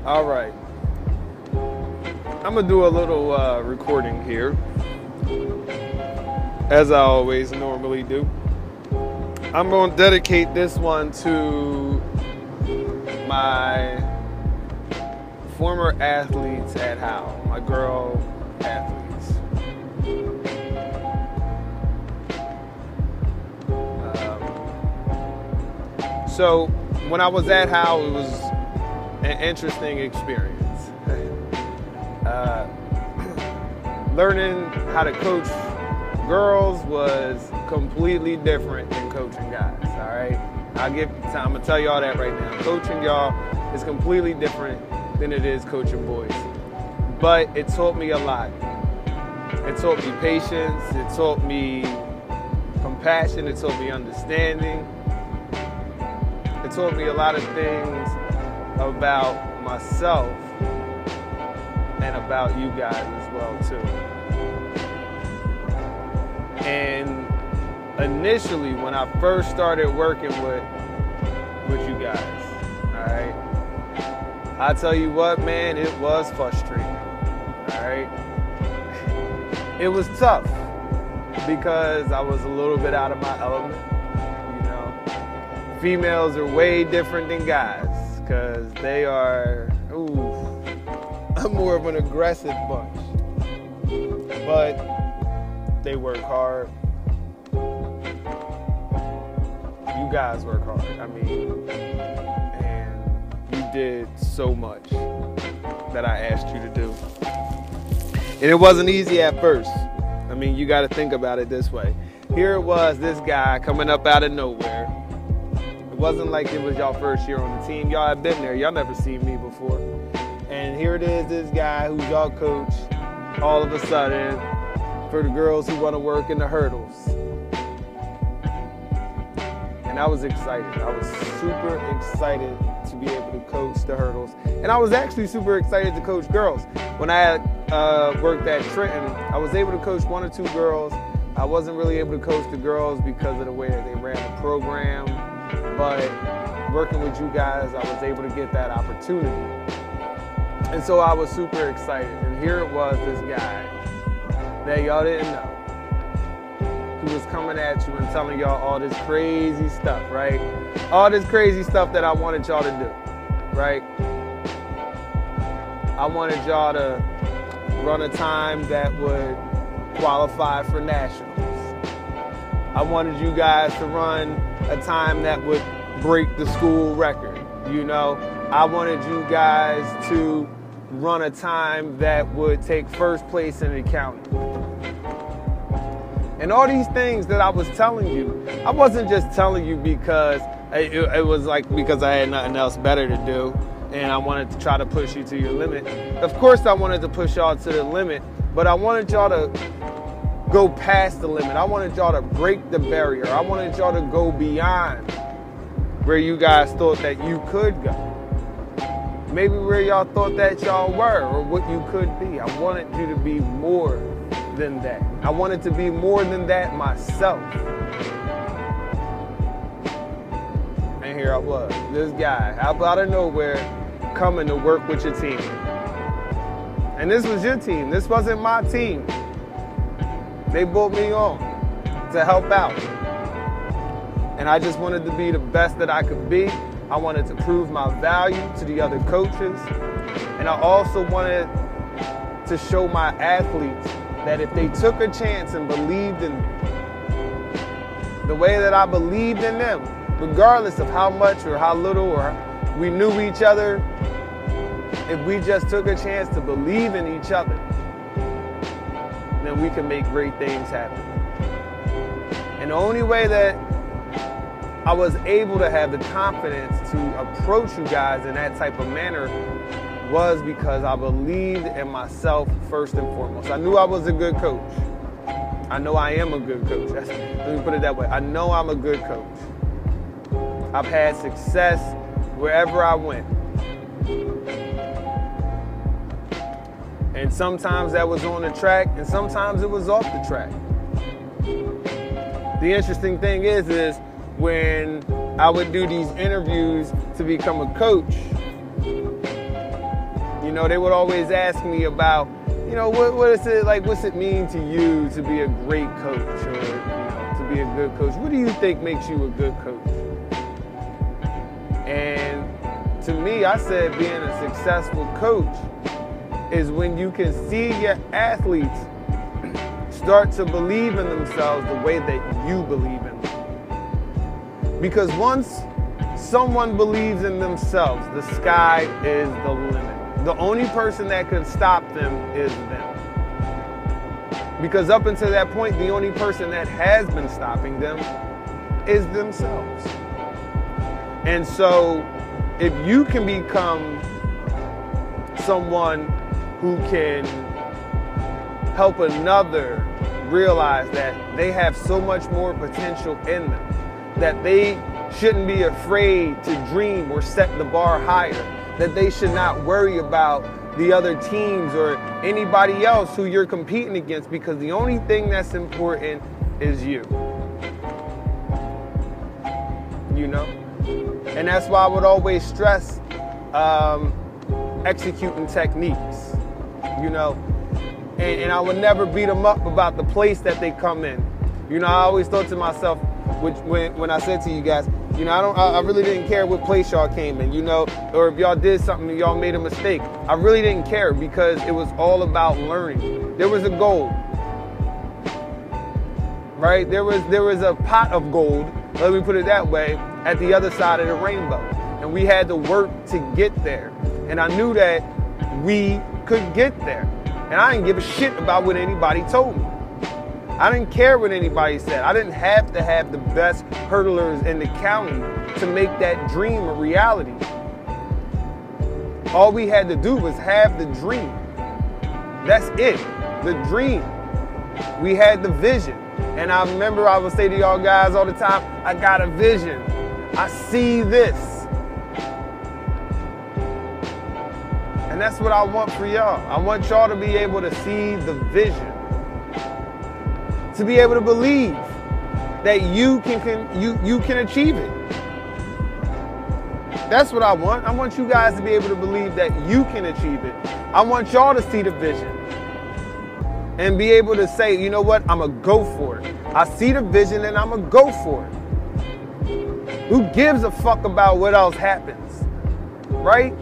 All right. I'm going to do a little recording here, as I always normally do. I'm going to dedicate this one to my former athletes at Howe, my girl athletes. So when I was at Howe, it was an interesting experience. Learning how to coach girls was completely different than coaching guys, all right? I'm gonna tell y'all that right now. Coaching y'all is completely different than it is coaching boys. But it taught me a lot. It taught me patience, it taught me compassion, it taught me understanding. It taught me a lot of things about myself and about you guys as well too. And initially, when I first started working with you guys, all right, I tell you what, man, it was frustrating, all right. It was tough because I was a little bit out of my element. You know, females are way different than guys because they are, more of an aggressive bunch, but they work hard. You guys work hard. I mean, and you did so much that I asked you to do. And it wasn't easy at first. I mean, you got to think about it this way. Here it was, this guy coming up out of nowhere. It wasn't like it was y'all first year on the team. Y'all had been there. Y'all never seen me before. And here it is, this guy who's y'all coach, all of a sudden, for the girls who want to work in the hurdles. And I was excited. I was super excited to be able to coach the hurdles. And I was actually super excited to coach girls. When I had worked at Trenton, I was able to coach one or two girls. I wasn't really able to coach the girls because of the way that they ran the program. But working with you guys, I was able to get that opportunity. And so I was super excited. And here it was, this guy that y'all didn't know, who was coming at you and telling y'all all this crazy stuff, right? All this crazy stuff that I wanted y'all to do, right? I wanted y'all to run a time that would qualify for nationals. I wanted you guys to run a time that would break the school record, you know? I wanted you guys to run a time that would take first place in the county. And all these things that I was telling you, I wasn't just telling you because it was like because I had nothing else better to do and I wanted to try to push you to your limit. Of course I wanted to push y'all to the limit, but I wanted y'all to go past the limit. I wanted y'all to break the barrier. I wanted y'all to go beyond where you guys thought that you could go. Maybe where y'all thought that y'all were or what you could be. I wanted you to be more than that. I wanted to be more than that myself. And here I was, this guy, out of nowhere, coming to work with your team. And this was your team. This wasn't my team. They brought me on to help out. And I just wanted to be the best that I could be. I wanted to prove my value to the other coaches. And I also wanted to show my athletes that if they took a chance and believed in me, the way that I believed in them, regardless of how much or how little or we knew each other, if we just took a chance to believe in each other, then we can make great things happen. And the only way that I was able to have the confidence to approach you guys in that type of manner was because I believed in myself first and foremost. I knew I was a good coach. I know I am a good coach. Let me put it that way. I know I'm a good coach. I've had success wherever I went. And sometimes that was on the track, and sometimes it was off the track. The interesting thing is when I would do these interviews to become a coach, know, they would always ask me about, you know, what is it like, what's it mean to you to be a great coach, or, you know, to be a good coach? What do you think makes you a good coach? And to me, I said being a successful coach is when you can see your athletes start to believe in themselves the way that you believe in them. Because once someone believes in themselves, the sky is the limit. The only person that can stop them is them. Because up until that point, the only person that has been stopping them is themselves. And so if you can become someone who can help another realize that they have so much more potential in them, that they shouldn't be afraid to dream or set the bar higher, that they should not worry about the other teams or anybody else who you're competing against, because the only thing that's important is you. You know? And that's why I would always stress executing techniques, you know? And I would never beat them up about the place that they come in. You know, I always thought to myself, when I said to you guys, you know, I really didn't care what place y'all came in, you know, or if y'all did something and y'all made a mistake. I really didn't care, because it was all about learning. There was a goal, right? There was a pot of gold, let me put it that way, at the other side of the rainbow. And we had to work to get there. And I knew that we could get there. And I didn't give a shit about what anybody told me. I didn't care what anybody said. I didn't have to have the best hurdlers in the county to make that dream a reality. All we had to do was have the dream. That's it, the dream. We had the vision. And I remember I would say to y'all guys all the time, I got a vision. I see this. And that's what I want for y'all. I want y'all to be able to see the vision. To be able to believe that you can achieve it. That's what I want. I want you guys to be able to believe that you can achieve it. I want y'all to see the vision and be able to say, you know what, I'm going to go for it. I see the vision and I'm going to go for it. Who gives a fuck about what else happens, right?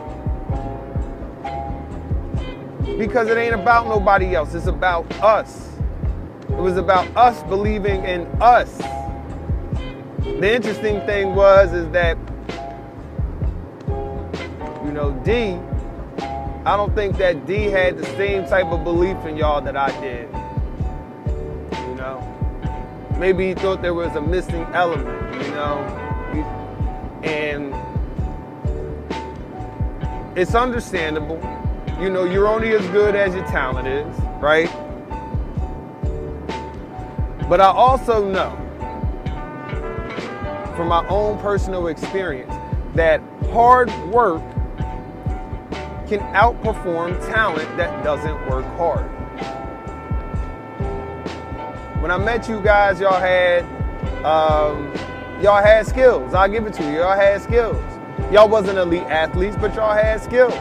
Because it ain't about nobody else. It's about us. It was about us believing in us. The interesting thing is that, you know, D, I don't think that D had the same type of belief in y'all that I did. You know? Maybe he thought there was a missing element, you know? And it's understandable. You know, you're only as good as your talent is, right? But I also know from my own personal experience that hard work can outperform talent that doesn't work hard. When I met you guys, y'all had skills. I'll give it to you. Y'all had skills. Y'all wasn't elite athletes, but y'all had skills.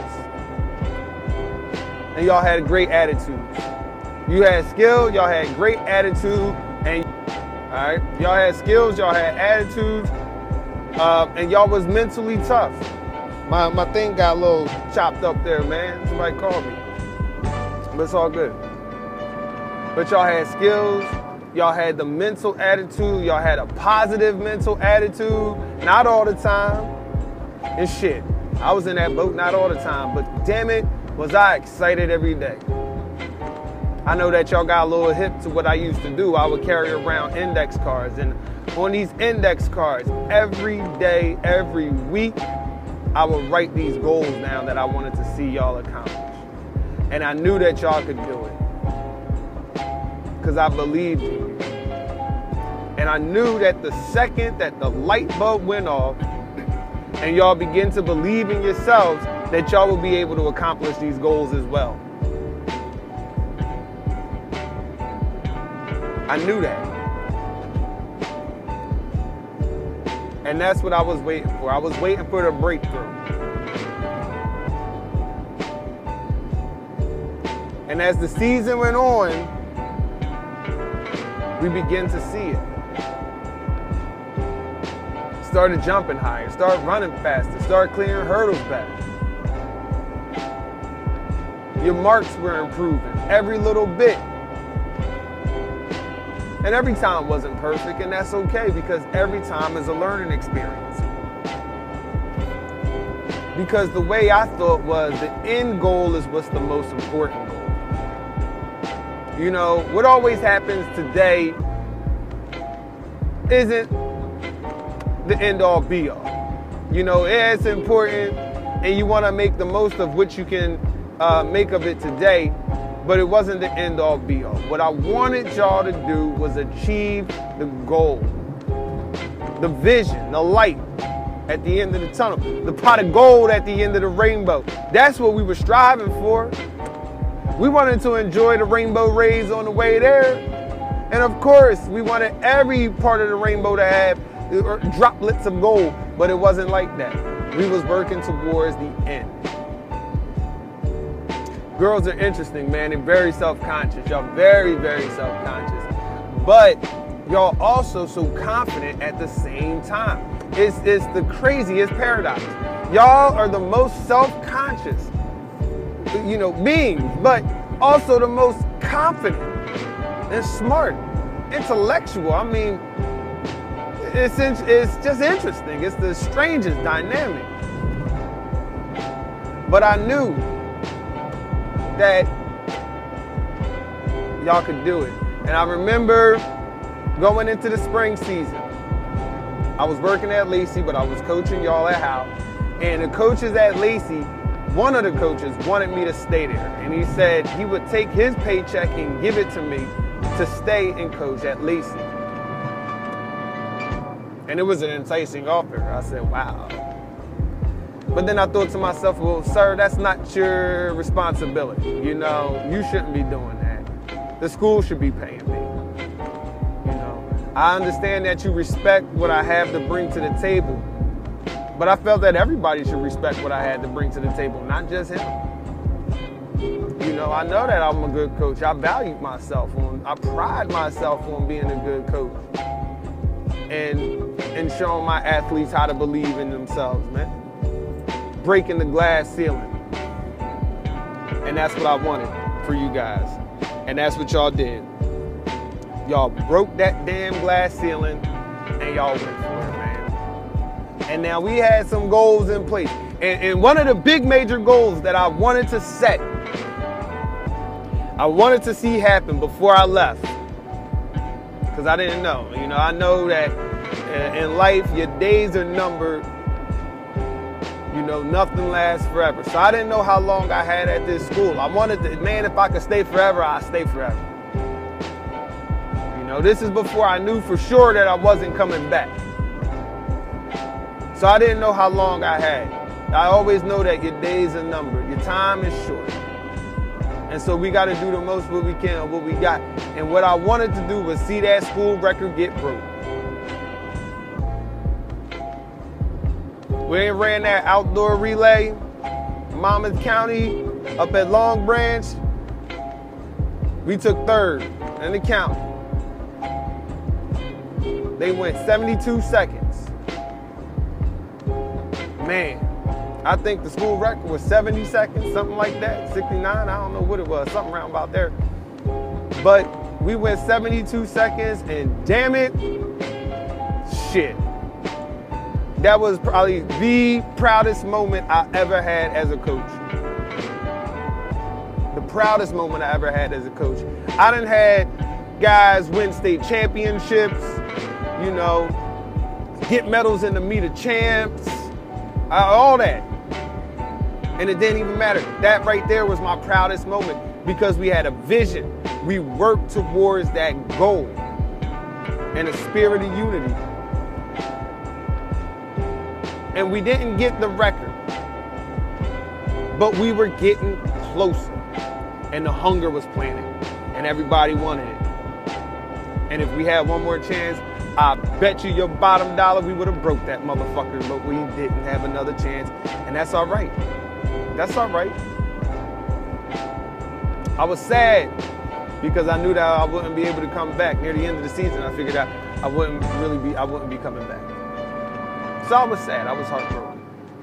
And y'all had great attitudes. You had skill, y'all had great attitude, and all right, y'all had skills, y'all had attitudes, and y'all was mentally tough. My thing got a little chopped up there, man. Somebody called me, but it's all good. But y'all had skills, y'all had the mental attitude, y'all had a positive mental attitude, not all the time, and shit. I was in that boat, not all the time, but damn it, was I excited every day. I know that y'all got a little hip to what I used to do. I would carry around index cards, and on these index cards, every day, every week, I would write these goals down that I wanted to see y'all accomplish. And I knew that y'all could do it, because I believed in you. And I knew that the second that the light bulb went off, and y'all begin to believe in yourselves, that y'all will be able to accomplish these goals as well. I knew that. And that's what I was waiting for. I was waiting for the breakthrough. And as the season went on, we began to see it. Started jumping higher, started running faster, started clearing hurdles better. Your marks were improving every little bit. And every time wasn't perfect, and that's okay, because every time is a learning experience. Because the way I thought was the end goal is what's the most important goal. You know, what always happens today isn't the end all be all. You know, it's important and you want to make the most of what you can make of it today, but it wasn't the end all be all. What I wanted y'all to do was achieve the goal, the vision, the light at the end of the tunnel, the pot of gold at the end of the rainbow. That's what we were striving for. We wanted to enjoy the rainbow rays on the way there. And of course, we wanted every part of the rainbow to have droplets of gold, but it wasn't like that. We was working towards the end. Girls are interesting, man. They're very self-conscious. Y'all very, very self-conscious. But y'all also so confident at the same time. It's the craziest paradox. Y'all are the most self-conscious, you know, beings, but also the most confident and smart, intellectual. I mean, it's just interesting. It's the strangest dynamic. But I knew that y'all could do it. And I remember going into the spring season. I was working at Lacey, but I was coaching y'all at Howe. And the coaches at Lacey, one of the coaches wanted me to stay there. And he said he would take his paycheck and give it to me to stay and coach at Lacey. And it was an enticing offer. I said, wow. But then I thought to myself, well, sir, that's not your responsibility. You know, you shouldn't be doing that. The school should be paying me. You know, I understand that you respect what I have to bring to the table, but I felt that everybody should respect what I had to bring to the table, not just him. You know, I know that I'm a good coach. I value myself I pride myself on being a good coach and showing my athletes how to believe in themselves, man. Breaking the glass ceiling. And that's what I wanted for you guys. And that's what y'all did. Y'all broke that damn glass ceiling and y'all went for it, man. And now we had some goals in place. And one of the big major goals that I wanted to set, I wanted to see happen before I left. Because I didn't know. You know, I know that in life, your days are numbered. You know, nothing lasts forever. So I didn't know how long I had at this school. I wanted to, man, if I could stay forever, I'd stay forever. You know, this is before I knew for sure that I wasn't coming back. So I didn't know how long I had. I always know that your days are numbered. Your time is short. And so we got to do the most what we can, what we got. And what I wanted to do was see that school record get broke. We ran that outdoor relay, Monmouth County, up at Long Branch. We took third in the county. They went 72 seconds. Man, I think the school record was 70 seconds, something like that, 69, I don't know what it was, something around about there. But we went 72 seconds and damn it, shit. That was probably the proudest moment I ever had as a coach. The proudest moment I ever had as a coach. I done had guys win state championships, you know, get medals in the Meet of Champs, all that. And it didn't even matter. That right there was my proudest moment because we had a vision. We worked towards that goal and a spirit of unity. And we didn't get the record, but we were getting closer. And the hunger was planted, and everybody wanted it. And if we had one more chance, I bet you your bottom dollar we would have broke that motherfucker, but we didn't have another chance. And that's all right. That's all right. I was sad because I knew that I wouldn't be able to come back near the end of the season. I figured out I wouldn't be coming back. So I was sad. I was heartbroken.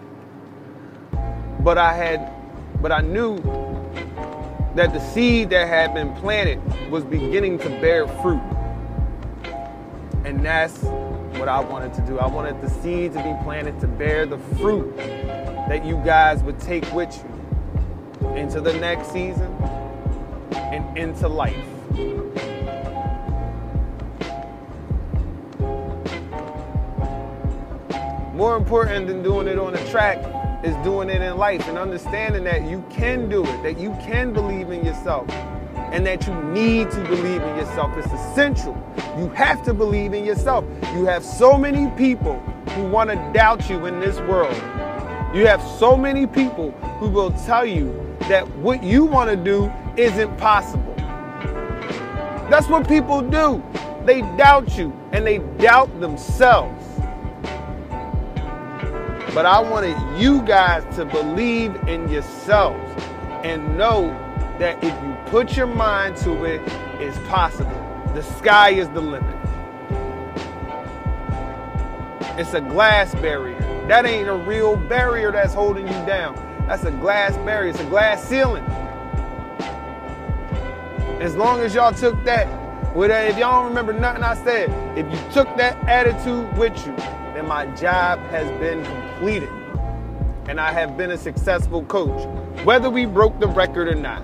But I knew that the seed that had been planted was beginning to bear fruit. And that's what I wanted to do. I wanted the seed to be planted to bear the fruit that you guys would take with you into the next season and into life. More important than doing it on the track is doing it in life and understanding that you can do it, that you can believe in yourself, and that you need to believe in yourself. It's essential. You have to believe in yourself. You have so many people who want to doubt you in this world. You have so many people who will tell you that what you want to do isn't possible. That's what people do. They doubt you and they doubt themselves. But I wanted you guys to believe in yourselves and know that if you put your mind to it, it's possible. The sky is the limit. It's a glass barrier. That ain't a real barrier that's holding you down. That's a glass barrier. It's a glass ceiling. As long as y'all took that, if y'all don't remember nothing I said, if you took that attitude with you, then my job has been completed. And I have been a successful coach, whether we broke the record or not.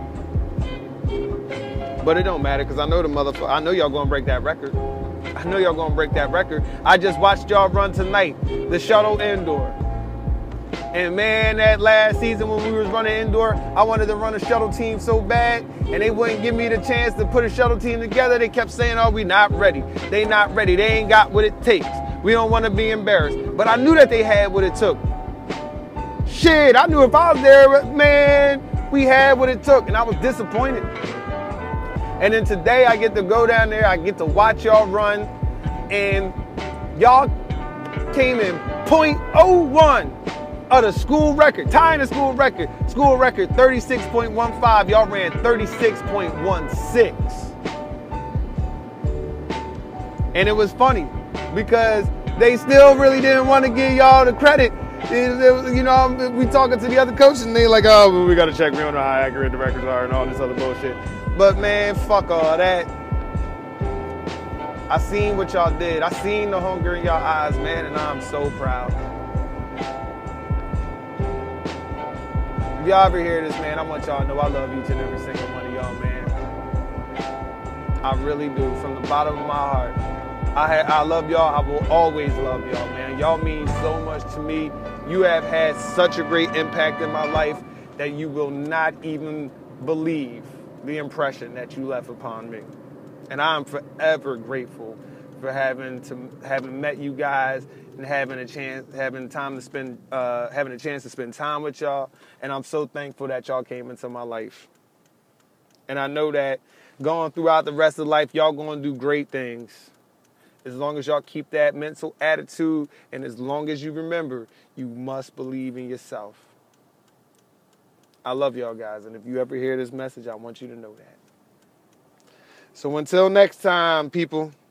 But it don't matter, because I know y'all gonna break that record. I know y'all gonna break that record. I just watched y'all run tonight, the shuttle indoor. And man, that last season when we was running indoor, I wanted to run a shuttle team so bad, and they wouldn't give me the chance to put a shuttle team together. They kept saying, oh, we not ready. They not ready. They ain't got what it takes. We don't want to be embarrassed. But I knew that they had what it took. Shit, I knew if I was there, man, we had what it took, and I was disappointed. And then today I get to go down there, I get to watch y'all run, and y'all came in .01 of the school record, tying the school record. School record 36.15, y'all ran 36.16. And it was funny because they still really didn't want to give y'all the credit. You know, we talking to the other coaches and they like, oh, well, we got to check. We don't know how accurate the records are and all this other bullshit. But man, fuck all that. I seen what y'all did. I seen the hunger in y'all eyes, man, and I'm so proud. If y'all ever hear this, man, I want y'all to know I love each and every single one of y'all, man. I really do, from the bottom of my heart. I love y'all. I will always love y'all, man. Y'all mean so much to me. You have had such a great impact in my life that you will not even believe the impression that you left upon me. And I'm forever grateful for having met you guys and having a chance to spend time with y'all. And I'm so thankful that y'all came into my life. And I know that going throughout the rest of life, y'all gonna do great things. As long as y'all keep that mental attitude, and as long as you remember, you must believe in yourself. I love y'all guys, and if you ever hear this message, I want you to know that. So until next time, people.